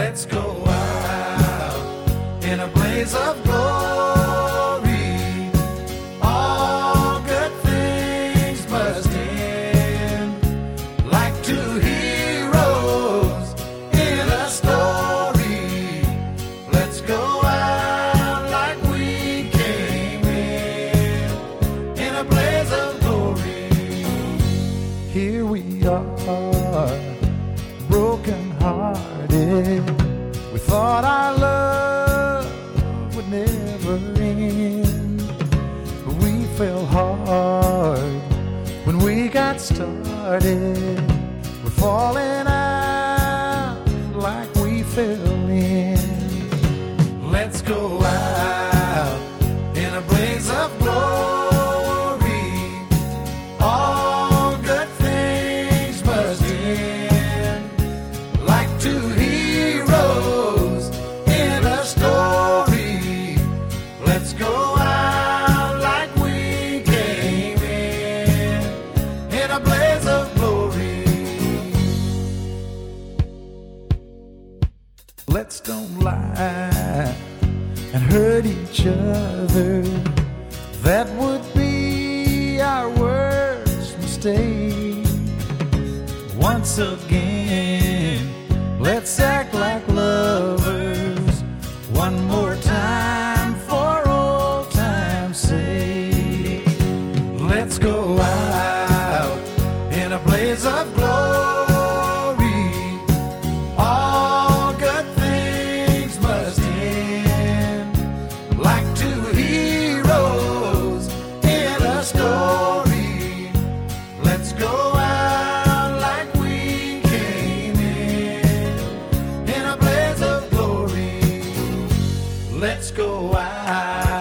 Let's go out in a blaze of glory. All good things must end, like two heroes in a story. Let's go out like we came in a blaze of glory. Here we are, broken hearted. We thought our love would never end, but we fell hard when we got started. We're falling out like we fell in. Let's go out in a blaze of glory. All good things must end, like two heroes in a story. Let's go out like we came in a blaze of glory. Let's don't lie and hurt each other. That would be our worst mistake. Once again, let's act like lovers one more time for old time's sake. Let's go out in a blaze of glory. All good things must end, like two heroes in a story. Let's go out like we came in a blaze of glory. Let's go out.